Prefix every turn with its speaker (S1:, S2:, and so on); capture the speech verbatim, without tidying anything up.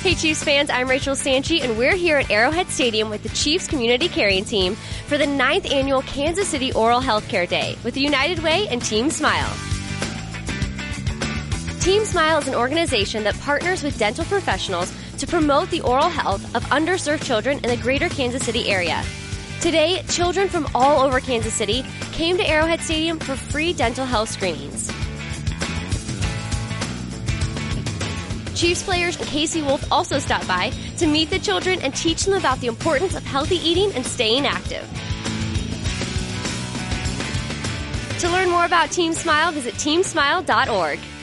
S1: Hey Chiefs fans, I'm Rachel Sanchi, and we're here at Arrowhead Stadium with the Chiefs Community Caring Team for the ninth Annual Kansas City Oral Health Care Day with United Way and Team Smile. Team Smile is an organization that partners with dental professionals to promote the oral health of underserved children in the greater Kansas City area. Today, children from all over Kansas City came to Arrowhead Stadium for free dental health screenings. Chiefs players Casey Wolf also stopped by to meet the children and teach them about the importance of healthy eating and staying active. To learn more about Team Smile, visit team smile dot org.